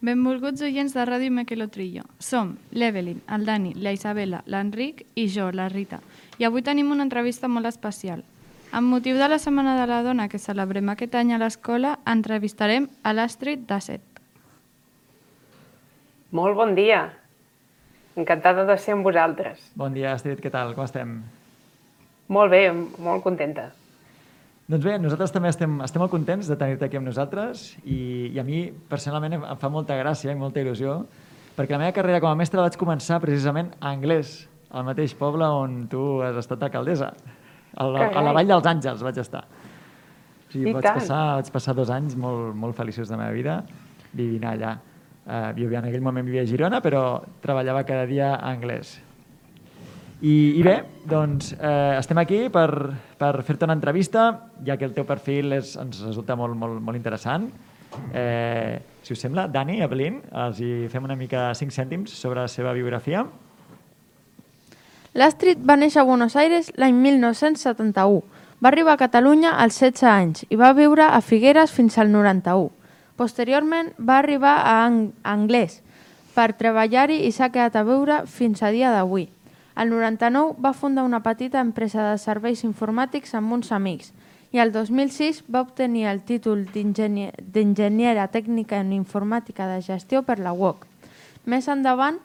Benvolguts oients de Ràdio Mequelotrillo. Som l'Evelyn, el Dani, la Isabela, l'Enric i jo, la Rita. I avui tenim una entrevista molt especial. Amb motiu de la Setmana de la Dona que celebrem aquest any a l'escola, entrevistarem a l'Astrid Dasset. Molt bon dia. Encantada de ser amb vosaltres. Bon dia, Astrid, què tal? Com estem? Molt bé, molt contenta. Doncs bé, nosaltres també estem molt contents de tenir-te aquí amb nosaltres i a mi personalment em fa molta gràcia i molta il·lusió perquè la meva carrera com a mestre vaig començar precisament a Anglès, al mateix poble on tu has estat alcaldessa. A la Vall dels Àngels vaig estar. O sigui, vaig passar 2 anys molt feliços de la meva vida vivint allà. Jo en aquell moment vivia a Girona, però treballava cada dia a Anglès. I bé, doncs estem aquí per fer-te una entrevista, ja que el teu perfil ens resulta molt interessant. Si us sembla, Dani, Evelyn, els hi fem una mica 5 cèntims sobre la seva biografia. L'Astrid va néixer a Buenos Aires l'any 1971. Va arribar a Catalunya als 16 anys i va viure a Figueres fins al 91. Posteriorment va arribar a Anglès per treballar-hi i s'ha quedat a viure fins a dia d'avui. Al 99 va fundar una petita empresa de serveis informàtics amb uns amics i al 2006 va obtenir el títol d'enginyera tècnica en informàtica de gestió per la UOC. Més endavant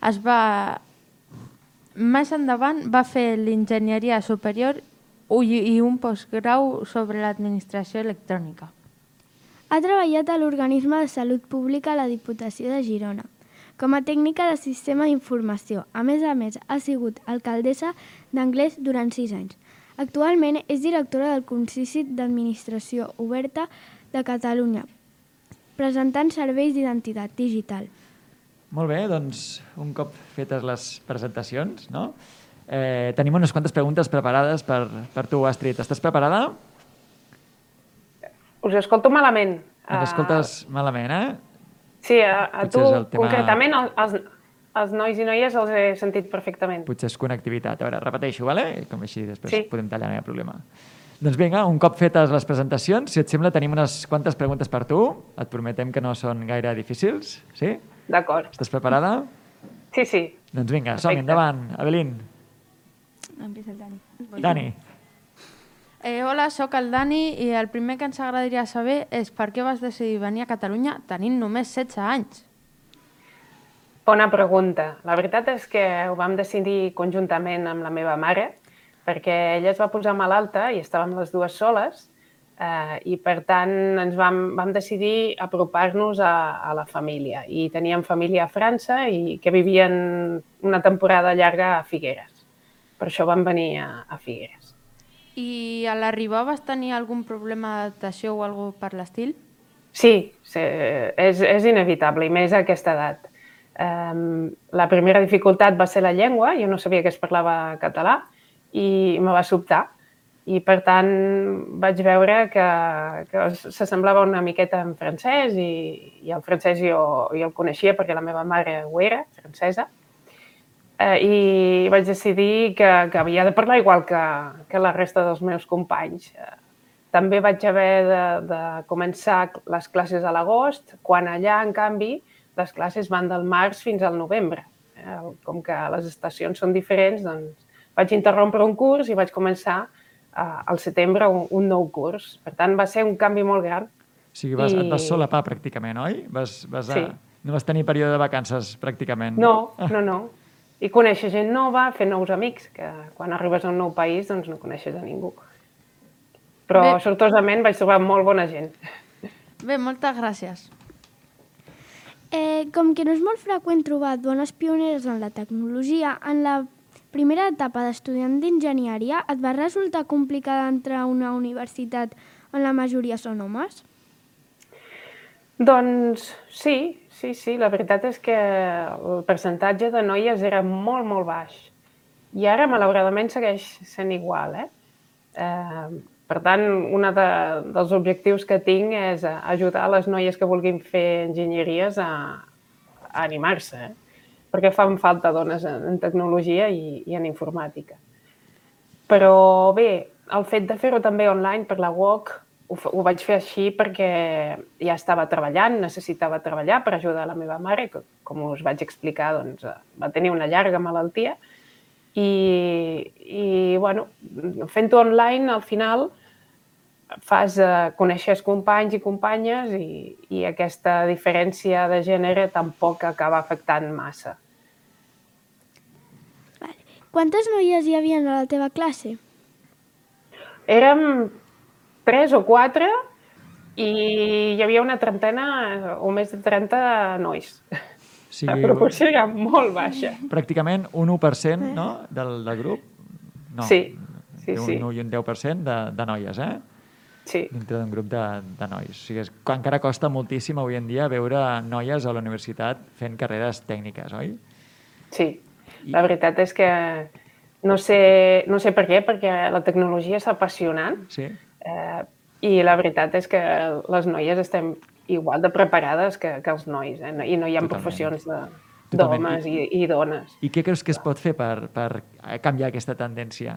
va fer l'enginyeria superior i un postgrau sobre l'administració electrònica. Ha treballat a l'Organisme de Salut Pública a la Diputació de Girona com a tècnica de sistema d'informació. A més, ha sigut alcaldessa d'Anglès durant 6 anys. Actualment és directora del Consistori d'Administració Oberta de Catalunya, presentant serveis d'identitat digital. Molt bé, doncs un cop fetes les presentacions, no? Tenim unes quantes preguntes preparades per tu, Astrid. Estàs preparada? Us escolto malament. Ens escoltes malament, eh? Sí, a tu concretament els nois i noies els he sentit perfectament. Potser és connectivitat. A veure, repeteixo, vale? Com així després podem tallar, no hi ha problema. Doncs vinga, un cop fetes les presentacions, si et sembla, tenim unes quantes preguntes per tu. Et prometem que no són gaire difícils, sí? D'acord. Estàs preparada? Sí. Doncs vinga, som-hi, endavant. Evelyn. Empieza el Dani. Dani. Hola, sóc el Dani i el primer que ens agradaria saber és per què vas decidir venir a Catalunya tenint només 16 anys. Bona pregunta. La veritat és que ho vam decidir conjuntament amb la meva mare perquè ella es va posar malalta i estàvem les dues soles i per tant ens vam decidir apropar-nos a la família. I teníem família a França i que vivien una temporada llarga a Figueres. Per això vam venir a Figueres. I a l'arribar vas tenir algun problema d'adaptació o alguna cosa per l'estil? Sí, és inevitable, i més a aquesta edat. La primera dificultat va ser la llengua, jo no sabia que es parlava català i me va sobtar. I per tant vaig veure que s'assemblava una miqueta en francès i el francès jo el coneixia perquè la meva mare ho era, francesa. I vaig decidir que havia de parlar igual que la resta dels meus companys. També vaig haver de començar les classes a l'agost, quan allà, en canvi, les classes van del març fins al novembre. Com que les estacions són diferents, doncs vaig interrompre un curs i vaig començar al setembre un nou curs. Per tant, va ser un canvi molt gran. O sigui, et vas solapar pràcticament, oi? Sí. No vas tenir període de vacances pràcticament. No. I conèixer gent nova, fer nous amics, que quan arribes a un nou país doncs no coneixes a ningú. Però sortosament vaig trobar molt bona gent. Bé, moltes gràcies. Com que no és molt freqüent trobar dones pioneres en la tecnologia, en la primera etapa d'estudiant d'enginyeria et va resultar complicat entrar a una universitat on la majoria són homes? Doncs sí. La veritat és que el percentatge de noies era molt baix. I ara, malauradament, segueix sent igual. Per tant, un dels objectius que tinc és ajudar les noies que vulguin fer enginyeries a animar-se, perquè fan falta dones en tecnologia i en informàtica. Però bé, el fet de fer-ho també online per la UOC ho vaig fer així perquè ja estava treballant, necessitava treballar per ajudar la meva mare, que, com us vaig explicar, doncs, va tenir una llarga malaltia. I bueno, fent-ho online, al final, coneixes companys i companyes i aquesta diferència de gènere tampoc acaba afectant massa. Quantes noies hi havia a la teva classe? Érem 3 o 4 i hi havia una trentena o més de 30 nois. O La sigui, proporció era molt baixa. pràcticament un 1%, no?, del grup. No, Sí. Un 1 i un 10% de noies, Sí. dintre d'un grup de nois. O sigui, encara costa moltíssim avui en dia veure noies a la universitat fent carreres tècniques, oi? Sí, la veritat és que no sé per què, perquè la tecnologia és apassionant Sí? i la veritat és que les noies estem igual de preparades que els nois, i no hi ha Totalment. professions Totalment. d'homes i dones. I què creus que es pot fer per canviar aquesta tendència?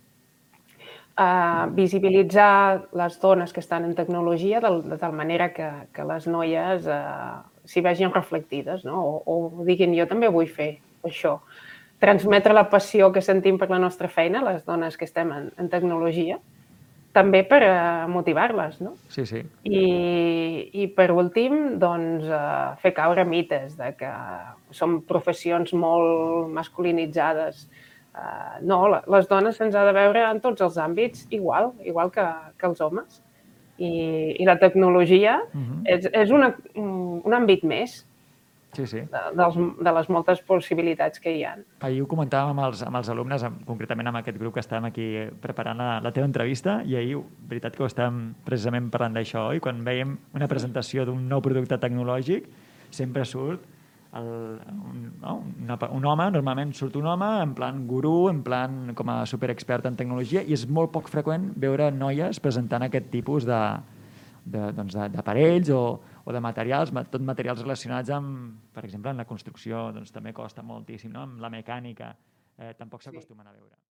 Visibilitzar les dones que estan en tecnologia de tal manera que les noies s'hi vegin reflectides, no? O diguin, jo també vull fer això. Transmetre la passió que sentim per la nostra feina, les dones que estem en tecnologia, també per motivar-les, no? Sí, sí. I per últim, doncs, fer caure mites de que som professions molt masculinitzades. No, les dones se'ns ha de veure en tots els àmbits igual que els homes. I la tecnologia és un àmbit més Sí, sí. de les moltes possibilitats que hi ha. Ahir ho comentàvem amb els alumnes, concretament amb aquest grup que estàvem aquí preparant la teva entrevista, i ahir, veritat que ho estàvem precisament parlant d'això, i quan veiem una presentació d'un nou producte tecnològic, sempre surt un home, normalment surt un home en plan gurú, en plan com a superexpert en tecnologia, i és molt poc freqüent veure noies presentant aquest tipus d'aparells o de materials, tot materials relacionats amb, per exemple, en la construcció, doncs també costa moltíssim, no? Amb la mecànica, tampoc s'acostumen a veure.